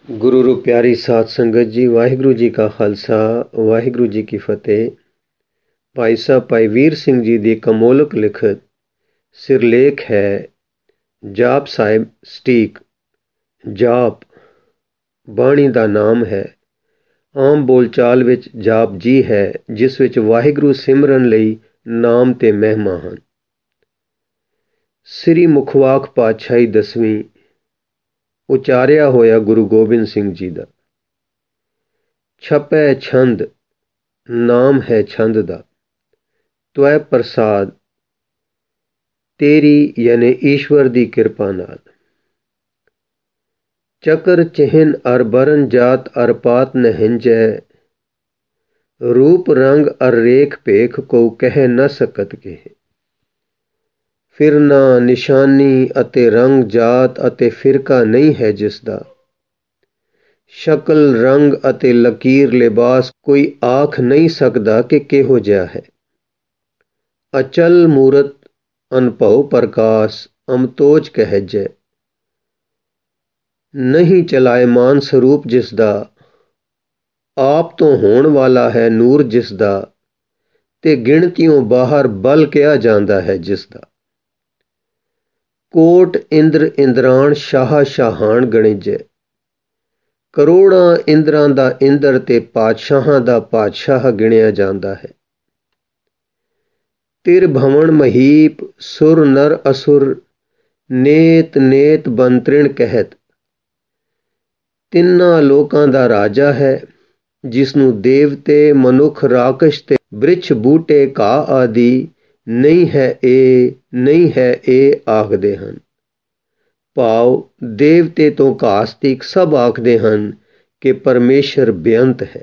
ਗੁਰੂ ਰੂ ਪਿਆਰੀ ਸਾਧ ਸੰਗਤ ਜੀ, ਵਾਹਿਗੁਰੂ ਜੀ ਕਾ ਖਾਲਸਾ, ਵਾਹਿਗੁਰੂ ਜੀ ਕੀ ਫਤਿਹ। ਭਾਈ ਸਾਹਿਬ ਭਾਈ ਵੀਰ ਸਿੰਘ ਜੀ ਦੀ ਇੱਕ ਅਮੋਲਕ ਲਿਖਤ ਸਿਰਲੇਖ ਹੈ ਜਾਪ ਸਾਹਿਬ ਸਟੀਕ। ਜਾਪ ਬਾਣੀ ਦਾ ਨਾਮ ਹੈ। ਆਮ ਬੋਲਚਾਲ ਵਿੱਚ ਜਾਪ ਜੀ ਹੈ, ਜਿਸ ਵਿੱਚ ਵਾਹਿਗੁਰੂ ਸਿਮਰਨ ਲਈ ਨਾਮ ਤੇ ਮਹਿਮਾ ਹਨ। ਸ੍ਰੀ ਮੁਖਵਾਕ ਪਾਤਸ਼ਾਹੀ 10ਵੀਂ ਉਚਾਰਿਆ ਹੋਇਆ ਗੁਰੂ ਗੋਬਿੰਦ ਸਿੰਘ ਜੀ ਦਾ। ਛਪੈ ਛੰਦ ਨਾਮ ਹੈ ਛੰਦ ਦਾ, ਤਵੈ ਪ੍ਰਸਾਦ ਤੇਰੀ ਯਾਨੀ ਈਸ਼ਵਰ ਦੀ ਕਿਰਪਾ ਨਾਲ। ਚਕਰ ਚਿਹਨ ਅਰ ਬਰਨ ਜਾਤ ਅਰ ਪਾਤ ਨਹਿੰਜੈ, ਰੂਪ ਰੰਗ ਅਰ ਰੇਖ ਭੇਖ ਕੋ ਕਹਿ ਨ ਸਕਤ ਕਹੇ। ਫਿਰ ਨਾ ਨਿਸ਼ਾਨੀ ਅਤੇ ਰੰਗ ਜਾਤ ਅਤੇ ਫਿਰਕਾ ਨਹੀਂ ਹੈ ਜਿਸ ਦਾ, ਸ਼ਕਲ ਰੰਗ ਅਤੇ ਲਕੀਰ ਲਿਬਾਸ ਕੋਈ ਆਖ ਨਹੀਂ ਸਕਦਾ ਕਿ ਕਿਹੋ ਜਿਹਾ ਹੈ। ਅਚਲ ਮੂਰਤ ਅਨਭਉ ਪ੍ਰਕਾਸ਼ ਅਮਤੋਜ ਕਹਿਜੈ, ਨਹੀਂ ਚਲਾਇਮਾਨ ਸਰੂਪ ਜਿਸ ਦਾ, ਆਪ ਤੋਂ ਹੋਣ ਵਾਲਾ ਹੈ ਨੂਰ ਜਿਸ ਦਾ, ਤੇ ਗਿਣਤੀਓਂ ਬਾਹਰ ਬਲ ਕਿਹਾ ਜਾਂਦਾ ਹੈ ਜਿਸ ਦਾ। ਕੋਟ ਇੰਦਰ ਇੰਦਰਾਣ ਸ਼ਾਹ ਸ਼ਾਹਾਨ ਗਣਿਜੈ, ਕਰੋੜਾਂ ਇੰਦਰਾਂ ਦਾ ਇੰਦਰ ਤੇ ਪਾਤਸ਼ਾਹਾਂ ਦਾ ਪਾਤਸ਼ਾਹ ਗਿਣਿਆ ਜਾਂਦਾ ਹੈ। ਤਿਰ ਭਵਨ ਮਹੀਪ ਸੁਰ ਨਰ ਅਸੁਰ, ਨੇਤ ਨੇਤ ਬੰਤ੍ਰਿਣ ਕਹਿਤ, ਤਿੰਨਾਂ ਲੋਕਾਂ ਦਾ ਰਾਜਾ ਹੈ, ਜਿਸ ਨੂੰ ਦੇਵਤੇ ਮਨੁੱਖ ਰਾਕਸ਼ ਤੇ ਬ੍ਰਿਛ ਬੂਟੇ ਘਾਹ ਆਦਿ ਨਹੀਂ ਹੈ ਇਹ ਆਖਦੇ ਹਨ। ਭਾਵ ਦੇਵਤੇ ਤੋਂ ਘਾਸ ਤੀਕ ਸਭ ਆਖਦੇ ਹਨ ਕਿ ਪਰਮੇਸ਼ਰ ਬੇਅੰਤ ਹੈ।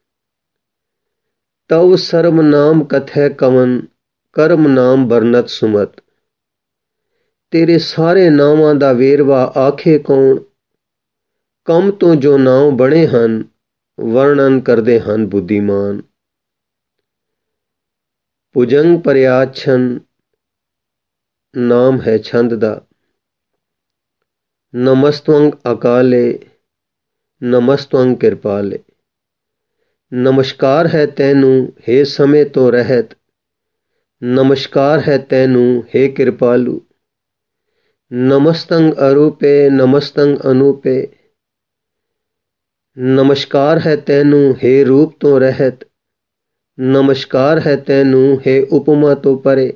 ਤਵ ਸਰਮ ਨਾਮ ਕਥੈ ਕਵਨ, ਕਰਮ ਨਾਮ ਬਰਨਤ ਸੁਮਤ, ਤੇਰੇ ਸਾਰੇ ਨਾਵਾਂ ਦਾ ਵੇਰਵਾ ਆਖੇ ਕੌਣ, ਕੰਮ ਤੋਂ ਜੋ ਨਾਮ ਬਣੇ ਹਨ ਵਰਣਨ ਕਰਦੇ ਹਨ ਬੁੱਧੀਮਾਨ। ਭੁਜੰਗ ਪਰਿਆਛਨ ਨਾਮ ਹੈ ਛੰਦ ਦਾ। ਨਮਸਤਵੰਗ ਅਕਾਲੇ ਨਮਸਤਵੰਗ ਕਿਰਪਾਲੇ, ਨਮਸਕਾਰ ਹੈ ਤੈਨੂੰ ਹੇ ਸਮੇਂ ਤੋਂ ਰਹਿਤ, ਨਮਸਕਾਰ ਹੈ ਤੈਨੂੰ ਹੇ ਕਿਰਪਾਲੂ। ਨਮਸਤੰ ਅਰੂਪੇ ਨਮਸਤੰ ਅਨੂਪੇ, ਨਮਸਕਾਰ ਹੈ ਤੈਨੂੰ ਹੇ ਰੂਪ ਤੋਂ ਰਹਿਤ, ਨਮਸਕਾਰ ਹੈ ਤੈਨੂੰ ਹੇ ਉਪਮਾ ਤੋਂ ਪਰੇ।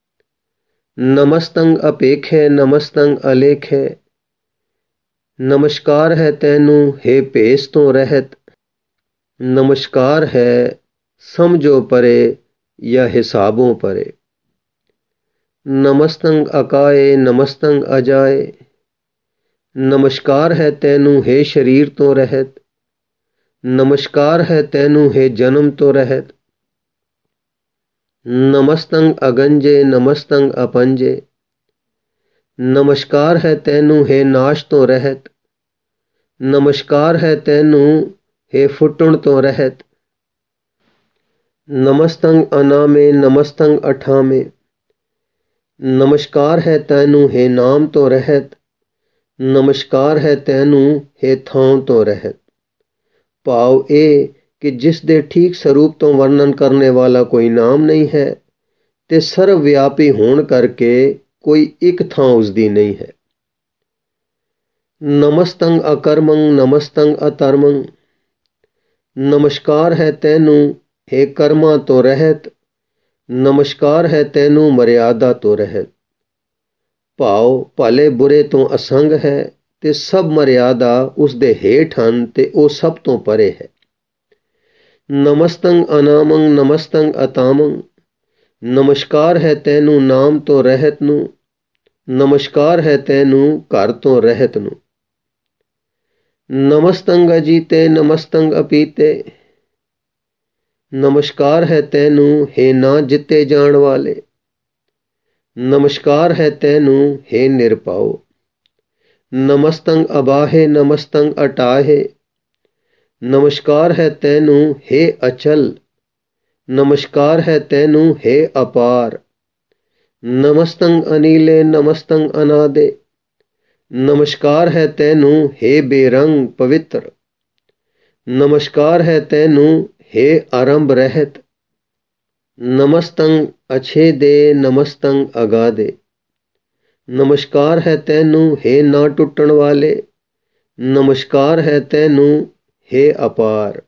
ਨਮਸਤੰ ਅਪੇਖੇ ਨਮਸਤੰ ਅਲੇਖੇ, ਨਮਸਕਾਰ ਹੈ ਤੈਨੂੰ ਹੇ ਭੇਸ ਤੋਂ ਰਹਿਤ, ਨਮਸਕਾਰ ਹੈ ਸਮਝੋ ਪਰੇ ਜਾਂ ਹਿਸਾਬੋਂ ਪਰੇ। ਨਮਸਤੰ ਅਕਾਏ ਨਮਸਤੰ ਅਜਾਏ, ਨਮਸਕਾਰ ਹੈ ਤੈਨੂੰ ਹੇ ਸਰੀਰ ਤੋਂ ਰਹਿਤ, ਨਮਸਕਾਰ ਹੈ ਤੈਨੂੰ ਹੇ ਜਨਮ ਤੋਂ ਰਹਿਤ। ਨਮਸਤੰ ਅਗੰਜੇ ਨਮਸਤੰ ਅਪੰਜੇ, ਨਮਸਕਾਰ ਹੈ ਤੈਨੂੰ ਹੇ ਨਾਸ਼ ਤੋਂ ਰਹਿਤ, ਨਮਸਕਾਰ ਹੈ ਤੈਨੂੰ ਹੇ ਫੁੱਟਣ ਤੋਂ ਰਹਿਤ। ਨਮਸਤੰ ਅਨਾਮੇ ਨਮਸਤੰ ਅਠਾਮੇ, ਨਮਸਕਾਰ ਹੈ ਤੈਨੂੰ ਹੇ ਨਾਮ ਤੋਂ ਰਹਿਤ, ਨਮਸਕਾਰ ਹੈ ਤੈਨੂੰ ਹੇ ਥਾਂ ਤੋਂ ਰਹਿਤ। ਭਾਵ ਇਹ ਕਿ ਜਿਸ ਦੇ ਠੀਕ ਸਰੂਪ ਤੋਂ ਵਰਣਨ ਕਰਨੇ ਵਾਲਾ ਕੋਈ ਨਾਮ ਨਹੀਂ ਹੈ ਤੇ ਸਰਵ ਵਿਆਪੀ ਹੋਣ ਕਰਕੇ ਕੋਈ ਇੱਕ ਥਾਂ ਉਸਦੀ ਨਹੀਂ ਹੈ। ਨਮਸਤੰ ਅਕਰਮੰ ਨਮਸਤੰ ਅਤਰਮੰ, ਨਮਸਕਾਰ ਹੈ ਤੈਨੂੰ ਹੇ ਕਰਮਾਂ ਤੋਂ ਰਹਿਤ, ਨਮਸਕਾਰ ਹੈ ਤੈਨੂੰ ਮਰਿਆਦਾ ਤੋਂ ਰਹਿਤ। ਭਾਵ ਭਲੇ ਬੁਰੇ ਤੋਂ ਅਸੰਗ ਹੈ ਤੇ ਸਭ ਮਰਿਆਦਾ ਉਸ ਦੇ ਹੇਠ ਹਨ ਤੇ ਉਹ ਸਭ ਤੋਂ ਪਰੇ ਹੈ। ਨਮਸਤੰ ਅਨਾਮੰ ਨਮਸਤੰ ਅਤਾਮੰ, ਨਮਸਕਾਰ ਹੈ ਤੈਨੂੰ ਨਾਮ ਤੋਂ ਰਹਿਤ ਨੂੰ, ਨਮਸਕਾਰ ਹੈ ਤੈਨੂੰ ਘਰ ਤੋਂ ਰਹਿਤ ਨੂੰ। ਨਮਸਤੰ ਅਜੀਤੇ ਨਮਸਤੰ ਅਪੀਤੇ, ਨਮਸਕਾਰ ਹੈ ਤੈਨੂੰ ਹੇ ਨਾ ਜਿੱਤੇ ਜਾਣ ਵਾਲੇ, ਨਮਸਕਾਰ ਹੈ ਤੈਨੂੰ ਹੇ ਨਿਰਭਉ। ਨਮਸਤੰ ਅਬਾਹੇ ਨਮਸਤੰ ਅਟਾਹੇ, ਨਮਸਕਾਰ ਹੈ ਤੈਨੂੰ ਹੇ ਅਚਲ, ਨਮਸਕਾਰ ਹੈ ਤੈਨੂੰ ਹੇ ਅਪਾਰ। ਨਮਸਤੰ ਅਨੀਲੇ ਨਮਸਤੰ ਅਨਾਦੇ, ਨਮਸਕਾਰ ਹੈ ਤੈਨੂੰ ਹੇ ਬੇਰੰਗ ਪਵਿੱਤਰ। ਨਮਸਕਾਰ ਹੈ ਤੈਨੂੰ ਹੇ ਆਰੰਭ ਰਹਿਤ। ਨਮਸਤੰ ਅਛੇ ਦੇ ਨਮਸਤੰ ਅਗਾਧੇ। ਨਮਸਕਾਰ ਹੈ ਤੈਨੂੰ ਹੇ ਨਾ ਟੁੱਟਣ ਵਾਲੇ। ਨਮਸਕਾਰ ਹੈ ਤੈਨੂੰ ਹੇ ਅਪਾਰ।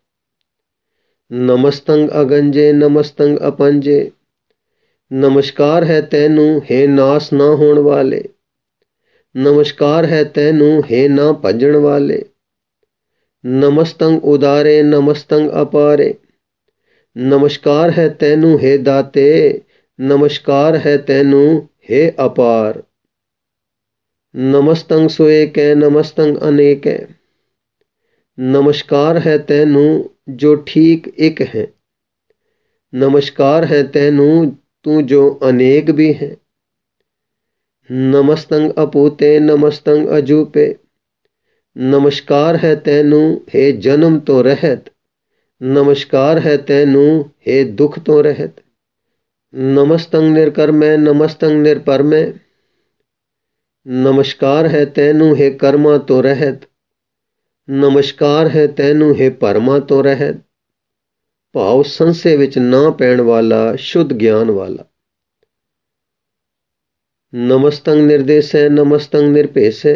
ਨਮਸਤੰ ਅਗੰਜੇ ਨਮਸਤੰ ਅਪੰਜੇ। ਨਮਸਕਾਰ ਹੈ ਤੈਨੂੰ ਹੇ ਨਾਸ ਨਾ ਹੋਣ ਵਾਲੇ। ਨਮਸਕਾਰ ਹੈ ਤੈਨੂੰ ਹੇ ਨਾ ਭੱਜਣ ਵਾਲੇ। ਨਮਸਤੰ ਉਦਾਰੇ ਨਮਸਤੰ ਅਪਾਰੇ। ਨਮਸਕਾਰ ਹੈ ਤੈਨੂੰ ਹੇ ਦਾਤੇ। ਨਮਸਕਾਰ ਹੈ ਤੈਨੂੰ ਹੇ ਅਪਾਰ। ਨਮਸਤੰ ਸੋਏਕੈ ਨਮਸਤੰ ਅਨੇਕੈ। ਨਮਸਕਾਰ ਹੈ ਤੈਨੂੰ ਜੋ ਠੀਕ ਇੱਕ ਹੈ। ਨਮਸਕਾਰ ਹੈ ਤੈਨੂੰ ਤੂੰ ਜੋ ਅਨੇਕ ਵੀ ਹੈ। ਨਮਸਤੰ ਅਪੂਤੇ ਨਮਸਤੰ ਅਜੂਪੇ। ਨਮਸਕਾਰ ਹੈ ਤੈਨੂੰ ਹੇ ਜਨਮ ਤੋਂ ਰਹਿਤ। ਨਮਸਕਾਰ ਹੈ ਤੈਨੂੰ ਹੇ ਦੁੱਖ ਤੋਂ ਰਹਿਤ। ਨਮਸਤੰ ਨਿਰਕਰਮੈ ਨਮਸਤੰ ਨਿਰਪਰਮੈ। ਨਮਸਕਾਰ ਹੈ ਤੈਨੂੰ ਹੇ ਕਰਮਾਂ ਤੋਂ ਰਹਿਤ। ਨਮਸਕਾਰ ਹੈ ਤੈਨੂੰ ਹੇ ਭਰਮਾਂ ਤੋਂ ਰਹਿਤ। ਭਾਵ ਸੰਸ਼ੇ ਵਿੱਚ ਨਾ ਪੈਣ ਵਾਲਾ ਸ਼ੁੱਧ ਗਿਆਨ ਵਾਲਾ। ਨਮਸਤੰ ਨਿਰਦੇਸ਼ੈ ਨਮਸਤੰ ਨਿਰਭੇਸ਼ੈ।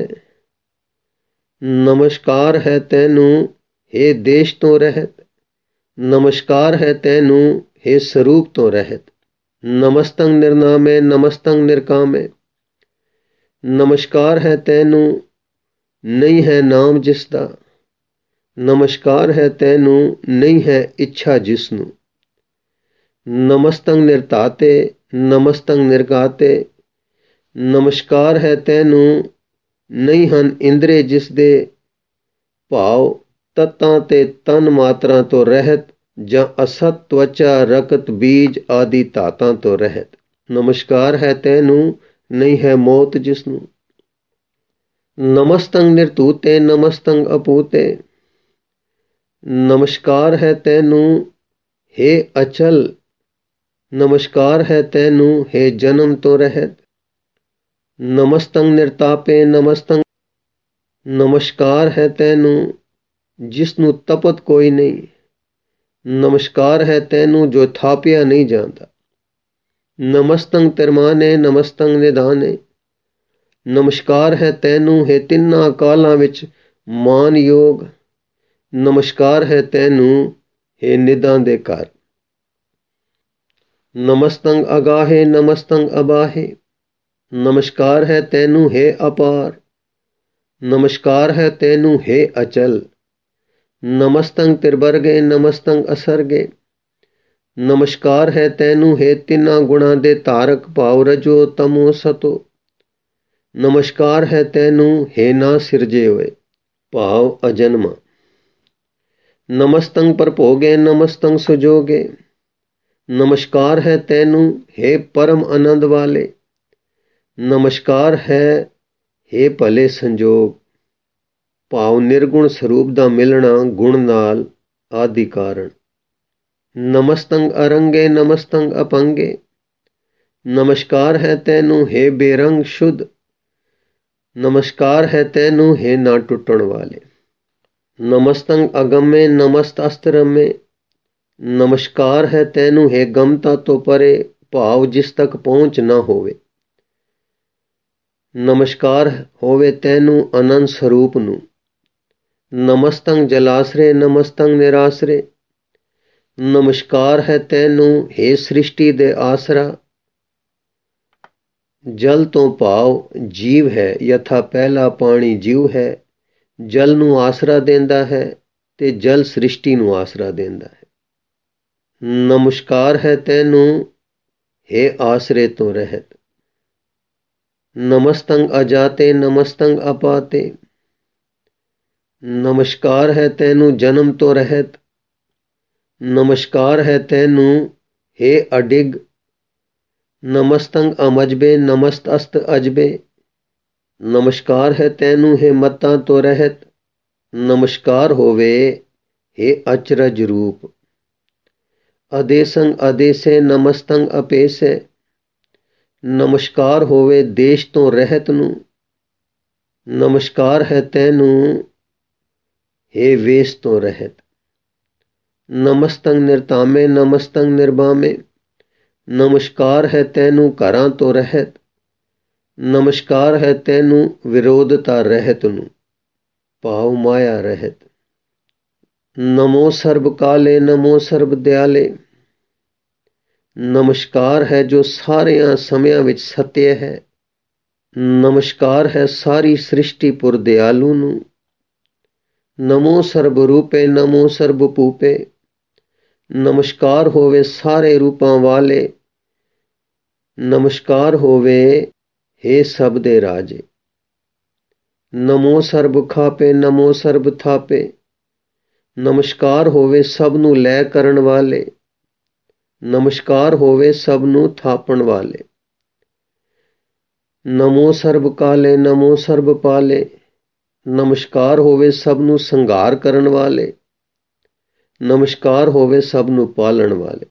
ਨਮਸਕਾਰ ਹੈ ਤੈਨੂੰ ਹੇ ਦੇਸ਼ ਤੋਂ ਰਹਿਤ। ਨਮਸਕਾਰ ਹੈ ਤੈਨੂੰ ਹੇ ਸਰੂਪ ਤੋਂ ਰਹਿਤ। ਨਮਸਤੰ ਨਿਰਨਾਮੈ ਨਮਸਤੰ ਨਿਰਕਾਮੈ। ਨਮਸਕਾਰ ਹੈ ਤੈਨੂੰ ਨਹੀਂ ਹੈ ਨਾਮ ਜਿਸ ਦਾ। ਨਮਸਕਾਰ ਹੈ ਤੈਨੂੰ ਨਹੀਂ ਹੈ ਇੱਛਾ ਜਿਸ ਨੂੰ। ਨਮਸਤੰ ਨਿਰਤਾਤੇ ਨਮਸਤੰ ਨਿਰਗਾਤੇ। ਨਮਸਕਾਰ ਹੈ ਤੈਨੂੰ ਨਹੀਂ ਹਨ ਇੰਦਰੇ ਜਿਸ ਦੇ। ਭਾਵ ਤੱਤਾਂ ਤੇ ਤਨ ਮਾਤਰਾ ਤੋਂ ਰਹਿਤ ਜਾਂ ਅਸਤ ਤਵਚਾ ਰਕਤ ਬੀਜ ਆਦਿ ਧਾਤਾਂ ਤੋਂ ਰਹਿਤ। ਨਮਸਕਾਰ ਹੈ ਤੈਨੂੰ ਨਹੀਂ ਹੈ ਮੌਤ ਜਿਸ ਨੂੰ। ਨਮਸਤੰ ਨਿਰਤੂਤੇ ਨਮਸਤੰ ਅਪੂਤੇ। ਨਮਸਕਾਰ ਹੈ ਤੈਨੂੰ ਹੇ ਅਚਲ। ਨਮਸਕਾਰ ਹੈ ਤੈਨੂੰ ਹੇ ਜਨਮ ਤੋਂ ਰਹਿਤ। ਨਮਸਤੰ ਨਿਰਤਾਪੇ ਨਮਸਤੰ। ਨਮਸਕਾਰ ਹੈ ਤੈਨੂੰ ਜਿਸ ਨੂੰ ਤਪਤ ਕੋਈ ਨਹੀਂ। ਨਮਸਕਾਰ ਹੈ ਤੈਨੂੰ ਜੋ ਥਾਪਿਆ ਨਹੀਂ ਜਾਂਦਾ। ਨਮਸਤੰ ਤਿਰਮਾਨੇ ਨਮਸਤੰ ਨਿਧਾਨੇ। ਨਮਸਕਾਰ ਹੈ ਤੈਨੂੰ ਹੇ ਤਿੰਨਾਂ ਕਾਲਾਂ ਵਿੱਚ ਮਾਨਯੋਗ। ਨਮਸਕਾਰ ਹੈ ਤੈਨੂੰ ਹੇ ਨਿਧਾਂ ਦੇ ਘਰ। ਨਮਸਤੰ ਅਗਾਹੇ ਨਮਸਤੰ ਅਬਾਹੇ। ਨਮਸਕਾਰ ਹੈ ਤੈਨੂੰ ਹੇ ਅਪਾਰ। ਨਮਸਕਾਰ ਹੈ ਤੈਨੂੰ ਹੇ ਅਚਲ। ਨਮਸਤੰ ਤਿਰਬਰਗੇ ਨਮਸਤੰ ਅਸਰਗੇ। ਨਮਸਕਾਰ ਹੈ ਤੈਨੂੰ ਹੇ ਤਿੰਨਾਂ ਗੁਣਾਂ ਦੇ ਧਾਰਕ ਭਾਵ ਰਜੋ ਤਮੋ ਸਤੋ। ਨਮਸਕਾਰ ਹੈ ਤੈਨੂੰ ਹੇ ਨਾ ਸਿਰਜੇ ਹੋਏ ਭਾਵ ਅਜਨਮਾ। ਨਮਸਤੰ ਪਰਭੋਗੇ ਨਮਸਤੰ ਸੁਜੋਗੇ। ਨਮਸਕਾਰ ਹੈ ਤੈਨੂੰ ਹੇ ਪਰਮ ਆਨੰਦ ਵਾਲੇ। ਨਮਸਕਾਰ ਹੈ ਹੇ ਭਲੇ ਸੰਜੋਗ ਭਾਵ ਨਿਰਗੁਣ ਸਰੂਪ ਦਾ ਮਿਲਣਾ ਗੁਣ ਨਾਲ ਆਦਿ ਕਾਰਨ। ਨਮਸਤੰ ਅਰੰਗੇ ਨਮਸਤੰ ਅਪੰਗੇ। ਨਮਸਕਾਰ ਹੈ ਤੈਨੂੰ ਹੇ ਬੇਰੰਗ ਸ਼ੁੱਧ। ਨਮਸਕਾਰ ਹੈ ਤੈਨੂੰ ਹੇ ਨਾ ਟੁੱਟਣ ਵਾਲੇ। ਨਮਸਤੰ ਅਗੰਮੇ ਨਮਸਤਸਤਰਮੇ। ਨਮਸਕਾਰ ਹੈ ਤੈਨੂੰ ਹੇ ਗਮਤਾ ਤੋਂ ਪਰੇ ਭਾਵ ਜਿਸ ਤੱਕ ਪਹੁੰਚ ਨਾ ਹੋਵੇ। ਨਮਸਕਾਰ ਹੋਵੇ ਤੈਨੂੰ ਅਨੰਦ ਸਰੂਪ ਨੂੰ। ਨਮਸਤੰ ਜਲਾਸਰੇ ਨਮਸਤੰ ਨਿਰਾਸਰੇ। ਨਮਸਕਾਰ ਹੈ ਤੈਨੂੰ ਹੇ ਸ੍ਰਿਸ਼ਟੀ ਦੇ ਆਸਰਾ। ਜਲ ਤੋਂ ਭਾਵ ਜੀਵ ਹੈ ਯਥਾ ਪਹਿਲਾ ਪਾਣੀ ਜੀਵ ਹੈ। ਜਲ ਨੂੰ ਆਸਰਾ ਦਿੰਦਾ ਹੈ ਤੇ ਜਲ ਸ੍ਰਿਸ਼ਟੀ ਨੂੰ ਆਸਰਾ ਦਿੰਦਾ ਹੈ। ਨਮਸਕਾਰ ਹੈ ਤੈਨੂੰ ਹੇ ਆਸਰੇ ਤੋਂ ਰਹਿਤ। ਨਮਸਤੰ ਅਜਾਤੇ ਨਮਸਤੰ ਅਪਾਤੇ। ਨਮਸਕਾਰ ਹੈ ਤੈਨੂੰ ਜਨਮ ਤੋਂ ਰਹਿਤ। ਨਮਸਕਾਰ ਹੈ ਤੈਨੂੰ ਹੇ ਅਡਿਗ। ਨਮਸਤੰ ਅਮਜਬੇ ਨਮਸਤਸਤ ਅਜਬੇ। ਨਮਸਕਾਰ ਹੈ ਤੈਨੂੰ ਹੇ ਮਤਾਂ ਤੋਂ ਰਹਿਤ। ਨਮਸਕਾਰ ਹੋਵੇ ਹੇ ਅਚਰਜ ਰੂਪ। ਅਦੇਸੰ ਅਦੇਸੇ ਨਮਸਤੰ ਅਪੇਸੇ। ਨਮਸਕਾਰ ਹੋਵੇ ਦੇਸ਼ ਤੋਂ ਰਹਿਤ ਨੂੰ। ਨਮਸਕਾਰ ਹੈ ਤੈਨੂੰ ਹੇ ਵੇਸ ਤੋਂ ਰਹਿਤ। ਨਮਸਤੰ ਨਿਰਤਾਮੇ ਨਮਸਤੰ ਨਿਰਬਾਮੇ, ਨਮਸਕਾਰ ਹੈ ਤੈਨੂੰ ਘਰਾਂ ਤੋਂ ਰਹਿਤ। ਨਮਸਕਾਰ ਹੈ ਤੈਨੂੰ ਵਿਰੋਧਤਾ ਰਹਿਤ ਨੂੰ, ਭਾਵ ਮਾਇਆ ਰਹਿਤ। ਨਮੋ ਸਰਬ ਕਾਲੇ ਨਮੋ ਸਰਬ ਦਿਆਲੇ, ਨਮਸਕਾਰ ਹੈ ਜੋ ਸਾਰਿਆਂ ਸਮਿਆਂ ਵਿੱਚ ਸਤਿਅ ਹੈ। ਨਮਸਕਾਰ ਹੈ ਸਾਰੀ ਸ੍ਰਿਸ਼ਟੀ ਪੁਰ ਦਿਆਲੂ ਨੂੰ। ਨਮੋ ਸਰਬ ਰੂਪੇ ਨਮੋ ਸਰਬ ਭੂਪੇ, ਨਮਸਕਾਰ ਹੋਵੇ ਸਾਰੇ ਰੂਪਾਂ ਵਾਲੇ। ਨਮਸਕਾਰ ਹੋਵੇ ਹੇ ਸਭ ਦੇ ਰਾਜੇ। ਨਮੋ ਸਰਬ ਖਾਪੇ ਨਮੋ ਸਰਬ ਥਾਪੇ, ਨਮਸਕਾਰ ਹੋਵੇ ਸਭ ਨੂੰ ਲੈ ਕਰਨ ਵਾਲੇ। ਨਮਸਕਾਰ ਹੋਵੇ ਸਭ ਨੂੰ ਥਾਪਣ ਵਾਲੇ। ਨਮੋ ਸਰਬ ਕਾਲੇ ਨਮੋ ਸਰਬ ਪਾਲੇ, ਨਮਸਕਾਰ ਹੋਵੇ ਸਭ ਨੂੰ ਸੰਘਾਰ ਕਰਨ ਵਾਲੇ। ਨਮਸਕਾਰ ਹੋਵੇ ਸਭ ਨੂੰ ਪਾਲਣ ਵਾਲੇ।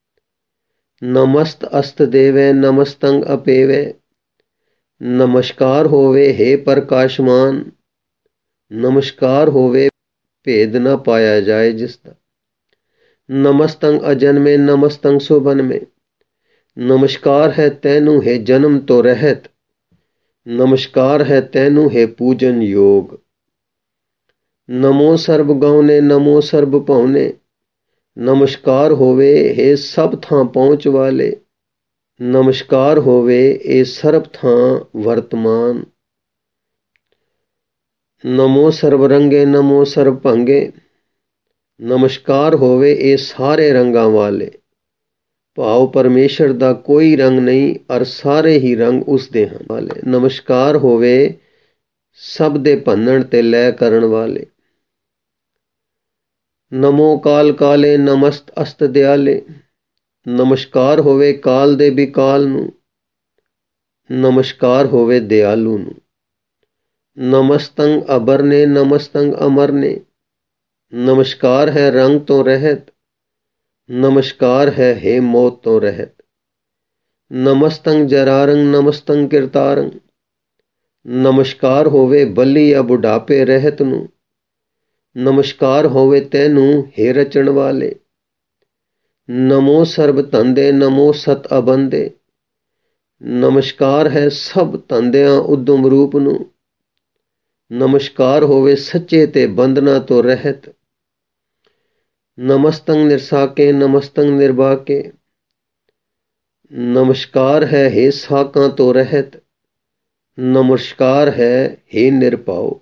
ਨਮਸਤ ਅਸਤ ਦੇਵੇ ਨਮਸਤੰ ਅਪੇਵੇ, ਨਮਸਕਾਰ ਹੋਵੇ ਹੇ ਪ੍ਰਕਾਸ਼ਮਾਨ। ਨਮਸਕਾਰ ਹੋਵੇ ਭੇਦ ਨਾ ਪਾਇਆ ਜਾਏ ਜਿਸ ਦਾ। ਨਮਸਤੰ ਅਜਨਮੇ ਨਮਸਤੰ ਸੁਬਨਮੇ, ਨਮਸਕਾਰ ਹੈ ਤੈਨੂੰ ਹੈ ਜਨਮ ਤੋਂ ਰਹਿਤ। ਨਮਸਕਾਰ ਹੈ ਤੈਨੂੰ ਹੈ ਪੂਜਨ ਯੋਗ। ਨਮੋ ਸਰਬ ਗਾਉਨੇ ਨਮੋ ਸਰਬ ਭਾਉਨੇ, ਨਮਸਕਾਰ ਹੋਵੇ ਹੇ ਸਭ ਥਾਂ ਪਹੁੰਚ ਵਾਲੇ। ਨਮਸਕਾਰ ਹੋਵੇ ਇਹ ਸਰਬ ਥਾਂ ਵਰਤਮਾਨ। ਨਮੋ ਸਰਬ ਰੰਗੇ ਨਮੋ ਸਰਬ ਭੰਗੇ, ਨਮਸਕਾਰ ਹੋਵੇ ਇਹ ਸਾਰੇ ਰੰਗਾਂ ਵਾਲੇ। ਭਾਵ ਪਰਮੇਸ਼ਰ ਦਾ ਕੋਈ ਰੰਗ ਨਹੀਂ ਔਰ ਸਾਰੇ ਹੀ ਰੰਗ ਉਸ ਦੇ ਹਨ ਵਾਲੇ। ਨਮਸਕਾਰ ਹੋਵੇ ਸਭ ਦੇ ਭੰਨਣ ਤੇ ਲੈ ਕਰਨ ਵਾਲੇ। ਨਮੋ ਕਾਲ ਕਾਲੇ ਨਮਸਤ ਅਸਤ ਦਿਆਲੇ, ਨਮਸਕਾਰ ਹੋਵੇ ਕਾਲ ਦੇ ਵੀ ਕਾਲ ਨੂੰ। ਨਮਸਕਾਰ ਹੋਵੇ ਦਿਆਲੂ ਨੂੰ। ਨਮਸਤੰ ਅਬਰਨੇ ਨਮਸਤੰ ਅਮਰਨੇ, ਨਮਸਕਾਰ ਹੈ ਰੰਗ ਤੋਂ ਰਹਿਤ। ਨਮਸਕਾਰ ਹੈ ਹੇ ਮੌਤ ਤੋਂ ਰਹਿਤ। ਨਮਸਤੰ ਜਰਾਰੰ ਨਮਸਤੰ ਕਿਰਤਾਰੰ, ਨਮਸਕਾਰ ਹੋਵੇ ਬਲੀ ਜਾਂ ਬੁਢਾਪੇ ਰਹਿਤ ਨੂੰ। ਨਮਸਕਾਰ ਹੋਵੇ ਤੈਨੂੰ ਹੇ ਰਚਣ ਵਾਲੇ। ਨਮੋ ਸਰਬ ਧੰਦੇ ਨਮੋ ਸਤ ਅਬੰਦੇ, ਨਮਸਕਾਰ ਹੈ ਸਭ ਧੰਦਿਆਂ ਉਦਮ ਰੂਪ ਨੂੰ। ਨਮਸਕਾਰ ਹੋਵੇ ਸੱਚੇ ਤੇ ਬੰਧਨਾਂ ਤੋਂ ਰਹਿਤ। ਨਮਸਤੰ ਨਿਰਸਾਕੇ ਨਮਸਤੰ ਨਿਰਬਾਕੇ, ਨਮਸਕਾਰ ਹੈ ਹੇ ਸਾਕਾਂ ਤੋਂ ਰਹਿਤ। ਨਮਸਕਾਰ ਹੈ ਹੇ ਨਿਰਭਉ।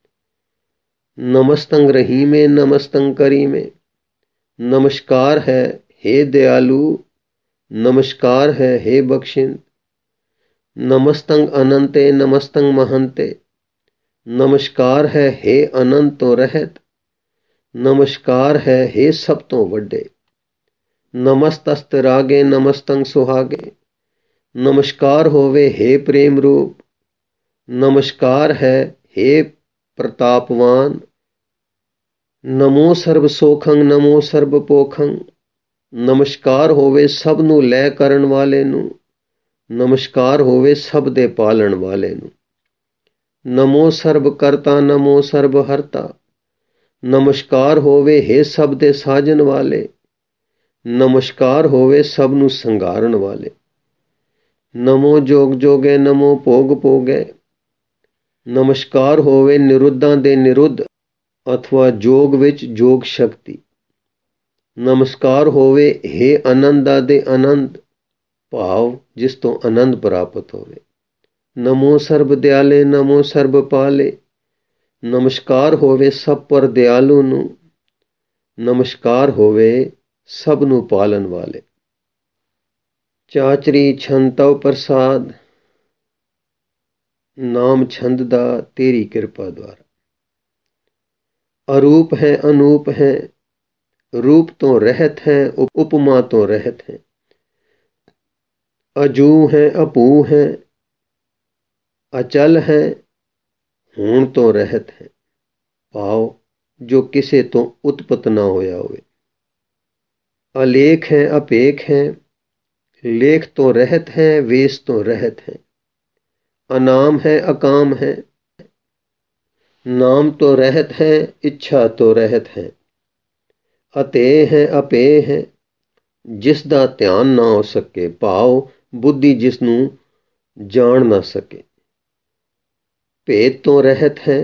ਨਮਸਤੰ ਰਹੀਮੇ ਨਮਸਤੰ ਕਰੀਮੇ, ਨਮਸਕਾਰ ਹੈ ਹੇ ਦਿਆਲੂ। ਨਮਸਕਾਰ ਹੈ ਹੇ ਬਖਸ਼ਿੰਦ। ਨਮਸਤੰ ਅਨੰਤੇ ਨਮਸਤੰ ਮਹੰਤੇ, ਨਮਸਕਾਰ ਹੈ ਹੇ ਅਨੰਤ ਤੋਂ ਰਹਿਤ। ਨਮਸਕਾਰ ਹੈ ਹੇ ਸਭ ਤੋਂ ਵੱਡੇ। ਨਮਸਤਸਤ ਰਾਗੇ ਨਮਸਤੰ ਸੁਹਾਗੇ, ਨਮਸਕਾਰ ਹੋਵੇ ਹੇ ਪ੍ਰੇਮ ਰੂਪ। ਨਮਸਕਾਰ ਹੈ ਹੇ ਪ੍ਰਤਾਪਵਾਨ। ਨਮੋ ਸਰਬ ਸੋਖੰ ਨਮੋ ਸਰਬ ਪੋਖੰ, ਨਮਸਕਾਰ ਹੋਵੇ ਸਭ ਨੂੰ ਲੈ ਕਰਨ ਵਾਲੇ ਨੂੰ। ਨਮਸਕਾਰ ਹੋਵੇ ਸਭ ਦੇ ਪਾਲਣ ਵਾਲੇ ਨੂੰ। ਨਮੋ ਸਰਬ ਕਰਤਾ ਨਮੋ ਸਰਬ ਹਰਤਾ, ਨਮਸਕਾਰ ਹੋਵੇ ਹੇ ਸਭ ਦੇ ਸਾਜਨ ਵਾਲੇ। ਨਮਸਕਾਰ ਹੋਵੇ ਸਭ ਨੂੰ ਸੰਘਾਰਨ ਵਾਲੇ। ਨਮੋ ਜੋਗ ਜੋਗੇ ਨਮੋ ਭੋਗ ਭੋਗੇ, ਨਮਸਕਾਰ ਹੋਵੇ ਨਿਰੁੱਧਾਂ ਦੇ ਨਿਰੁੱਧ ਅਥਵਾ ਜੋਗ ਵਿੱਚ ਜੋਗ ਸ਼ਕਤੀ। ਨਮਸਕਾਰ ਹੋਵੇ ਹੇ ਆਨੰਦਾਂ ਦੇ ਆਨੰਦ, ਭਾਵ ਜਿਸ ਤੋਂ ਆਨੰਦ ਪ੍ਰਾਪਤ ਹੋਵੇ। ਨਮੋ ਸਰਬ ਦਿਆਲੇ ਨਮੋ ਸਰਬ ਪਾਲੇ, ਨਮਸਕਾਰ ਹੋਵੇ ਸਭ ਪਰ ਦਿਆਲੂ ਨੂੰ। ਨਮਸਕਾਰ ਹੋਵੇ ਸਭ ਨੂੰ ਪਾਲਣ ਵਾਲੇ। ਚਾਚਰੀ ਛੰਤਵ ਪ੍ਰਸਾਦ, ਨਾਮ ਛੰਦ ਦਾ ਤੇਰੀ ਕਿਰਪਾ ਦੁਆਰਾ। ਅਰੂਪ ਹੈ ਅਨੂਪ ਹੈ, ਰੂਪ ਤੋਂ ਰਹਿਤ ਹੈ ਉਪਮਾ ਤੋਂ ਰਹਿਤ ਹੈ। ਅਜੂ ਹੈ ਅਭੂ ਹੈ, ਅਚਲ ਹੈ ਹੋਣ ਤੋਂ ਰਹਿਤ ਹੈ। ਭਾਵ ਜੋ ਕਿਸੇ ਤੋਂ ਉਤਪਤ ਨਾ ਹੋਇਆ ਹੋਵੇ। ਅਲੇਖ ਹੈ ਅਪੇਖ ਹੈ, ਲੇਖ ਤੋਂ ਰਹਿਤ ਹੈ ਵੇਸ ਤੋਂ ਰਹਿਤ ਹੈ। ਅਨਾਮ ਹੈ ਅਕਾਮ ਹੈ, नाम तो रहत है, इच्छा तो रहत है। अते है अपे है, जिस दा ध्यान ना हो सके। भाव बुद्धि जिसनू जान ना सके। भेद तो रहत है,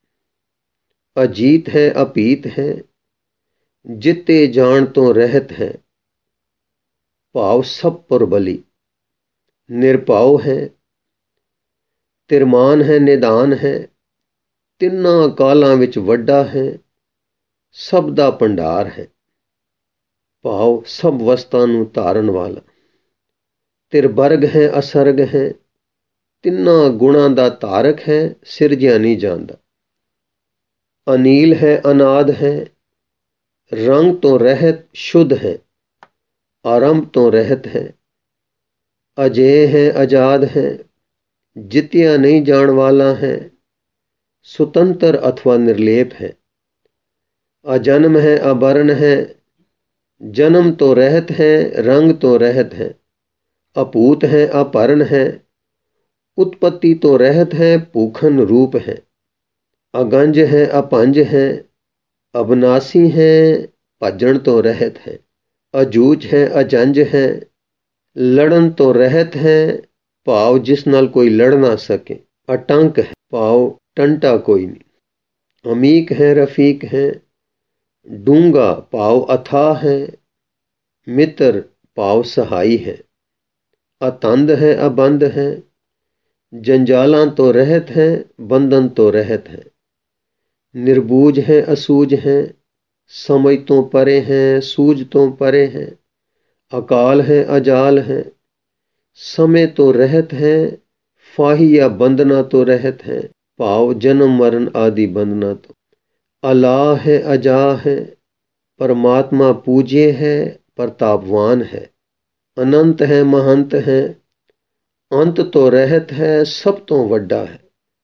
अजीत है अपीत है। जिते जान तो रहत है, भाव सब पर बली। निरभाव है, तिरमान है, निदान है। तिन्ना कालां विच वड्डा है, सब दा भंडार है। भाव सब वस्तां नूं धारण वाला। तिरबर्ग है, असर्ग है। तिन्ना गुणां दा धारक है, सिरजिया नहीं जांदा। अनील है, अनाद है। रंग तो रहत शुद्ध है, आरंभ तो रहत है। अजेय है, आजाद है। जितिया नहीं जान वाला है, स्वतंत्र अथवा निर्लेप है। अजन्म है, अवर्ण है। जन्म तो रहत है, रंग तो रहत है। अपूत है, अपर्ण है। उत्पत्ति तो रहत है, भूखन रूप है। अगंज है, अपंज है। अविनाशी है, भजन तो रहत है। अजूझ है, अजंज है। लड़न तो रहत है, भाव जिस नाल कोई लड़ ना सके। अटंक है, भाव टंटा कोई नहीं। अमीक है, रफीक है। डूंगा भाव अथाह है। मित्र भाव सहाई है। अतंद है, अबंध है। जंजालां तो रहत है, बंधन तो रहत है। निर्बूझ है, असूझ है। समझ तो परे हैं, सूझ तो परे हैं। अकाल है, अजाल है। समय तो रहत है, फाही या बंधना तो रहत है। भाव जन्म मरण आदि बंधना तो। अला है, अजा है। परमात्मा पूज्य है, प्रतापवान है। अनंत है, महंत है। अंत तो रहत है, सब तो वड्डा है।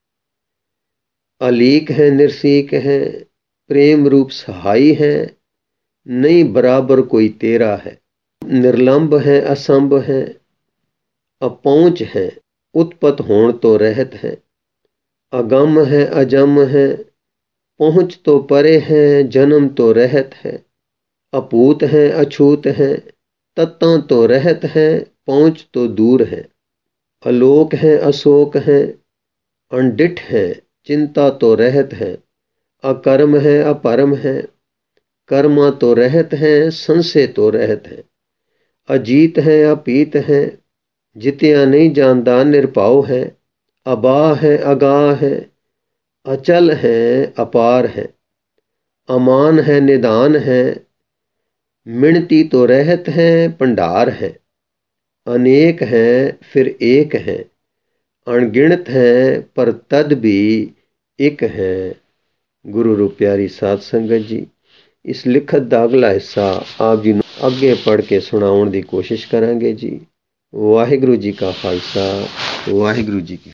अलीक है, निर्सीक है। प्रेम रूप सहाई है। नहीं बराबर कोई तेरा है। निर्लंब है, असंभ है। अपहुंच है, उत्पत होण तो रहत है। अगम है, अजम है। पहुंच तो परे है, जन्म तो रहत है। अपूत है, अछूत है। तत्तां तो रहत है, पहुंच तो दूर है। अलोक है, अशोक है। अनडिठ है, चिंता तो रहत है। अकर्म है, अपरम है। कर्मा तो रहत है, संशय तो रहत है। अजीत है, अपीत है। जितिया नहीं जानदा, निरभाव है। अबाह है, अगाह है। अचल है, अपार है। अमान है, निदान है। मिणती तो रहत है, भंडार है। अनेक है, फिर एक है। अणगिणत है, पर तद भी एक है। गुरु रूप प्यारी साध संगत जी, इस लिखत दा अगला हिस्सा आप जी ਨੂੰ ਅੱਗੇ ਪੜ੍ਹ ਕੇ ਸੁਣਾਉਣ ਦੀ ਕੋਸ਼ਿਸ਼ ਕਰਾਂਗੇ ਜੀ। ਵਾਹਿਗੁਰੂ ਜੀ ਕਾ ਖਾਲਸਾ, ਵਾਹਿਗੁਰੂ ਜੀ ਕੀ